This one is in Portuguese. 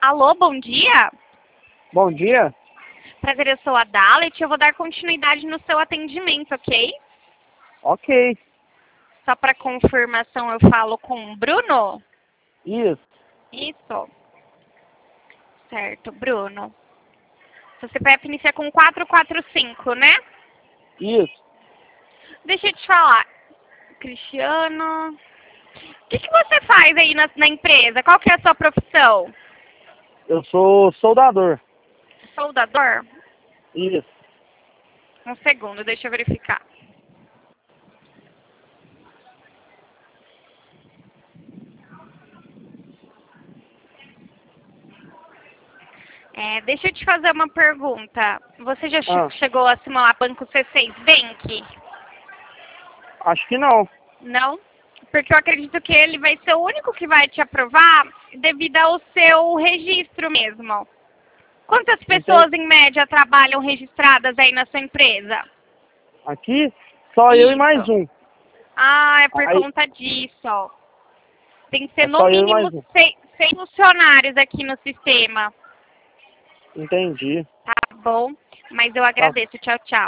Alô, bom dia. Bom dia. Prazer, eu sou a Dalet. Eu vou dar continuidade no seu atendimento, ok? Ok. Só para confirmação, eu falo com o Bruno? Isso. Isso. Certo, Bruno. Seu CPF inicia com 445, né? Isso. Deixa eu te falar. Cristiano... O que você faz aí na empresa? Qual que é a sua profissão? Eu sou soldador. Soldador? Isso. Um segundo, deixa eu verificar. Deixa eu te fazer uma pergunta. Você já chegou a simular Banco C6 Bank? Acho que não. Não? Porque eu acredito que ele vai ser o único que vai te aprovar devido ao seu registro mesmo. Quantas pessoas, em média, trabalham registradas aí na sua empresa? Aqui, só eu e mais um. Ah, é por conta disso. Tem que ser no só eu e mínimo mais um. 6 funcionários aqui no sistema. Entendi. Tá bom? Mas eu agradeço. Tchau, tchau.